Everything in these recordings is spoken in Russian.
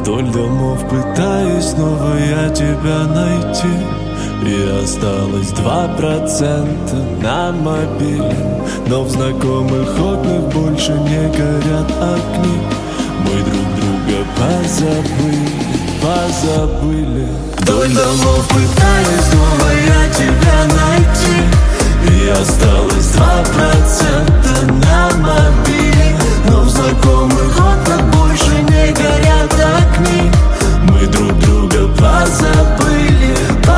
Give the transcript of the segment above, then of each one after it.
Вдоль домов пытаюсь снова я тебя найти, и осталось 2% на мобиле. Но в знакомых окнах больше не горят огни. Мы друг друга позабыли. Вдоль домов пытаюсь снова я тебя найти, и осталось 2% на мобиле. Но в знакомых окнах больше не горят огни. Мы друг друга позабыли.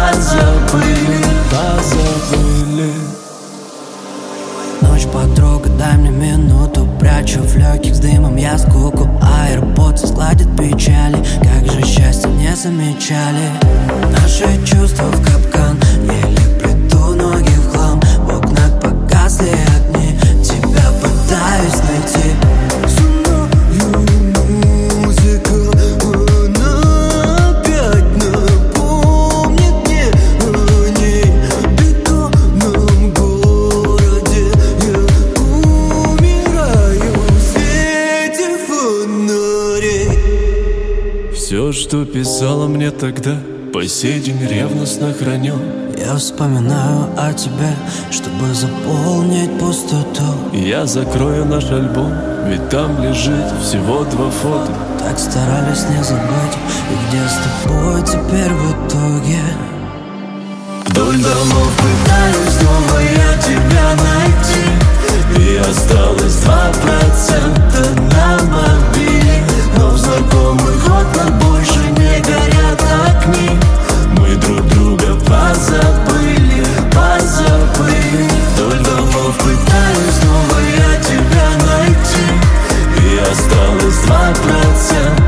Ночь, подруга, дай мне минуту. Прячу в легких с дымом я скуку. AirPods сгладит печали. Как же счастье не замечали. Наши чувства в капкан. Еле плету ноги в хлам. В окнах погасли огни. Тебя пытаюсь найти. Все, что писала мне тогда, по сей день ревностно храню. Я вспоминаю о тебе, чтобы заполнить пустоту. Я закрою наш альбом, ведь там лежит всего 2 фото. Так старались не забыть, и где с тобой теперь в итоге? Вдоль домов пытаюсь снова я тебя найти, и осталось 2% на мобиле. Но в знакомых окнах больше не горят огни. Мы друг друга позабыли. Вдоль домов пытаюсь снова я тебя найти, и осталось 2%.